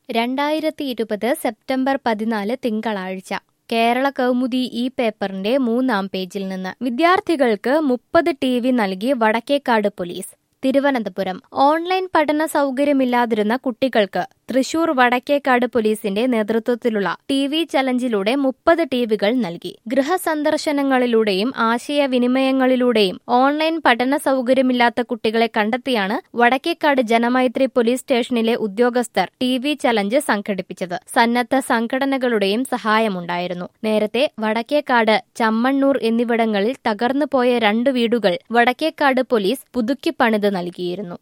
2020 September 14 തിങ്കളാഴ്ച കേരള കൗമുദി ഈ പേപ്പറിന്റെ 3-ാം പേജിൽ നിന്ന് വിദ്യാർത്ഥികൾക്ക് 30 TV നൽകി വടക്കേക്കാട് പോലീസ്. തിരുവനന്തപുരം ഓൺലൈൻ പഠന സൗകര്യമില്ലാതിരുന്ന കുട്ടികൾക്ക് തൃശൂർ വടക്കേക്കാട് പോലീസിന്റെ നേതൃത്വത്തിലുള്ള TV ചലഞ്ചിലൂടെ 30 TVകൾ നൽകി. ഗൃഹസന്ദർശനങ്ങളിലൂടെയും ആശയവിനിമയങ്ങളിലൂടെയും ഓൺലൈൻ പഠന സൗകര്യമില്ലാത്ത കുട്ടികളെ കണ്ടെത്തിയാണ് വടക്കേക്കാട് ജനമൈത്രി പോലീസ് സ്റ്റേഷനിലെ ഉദ്യോഗസ്ഥർ TV ചലഞ്ച് സംഘടിപ്പിച്ചത്. സന്നദ്ധ സംഘടനകളുടെയും സഹായമുണ്ടായിരുന്നു. നേരത്തെ വടക്കേക്കാട്, ചമ്മണ്ണൂർ എന്നിവിടങ്ങളിൽ തകർന്നുപോയ 2 വീടുകൾ വടക്കേക്കാട് പോലീസ് പുതുക്കി പണിത് നൽകിയിരുന്നു.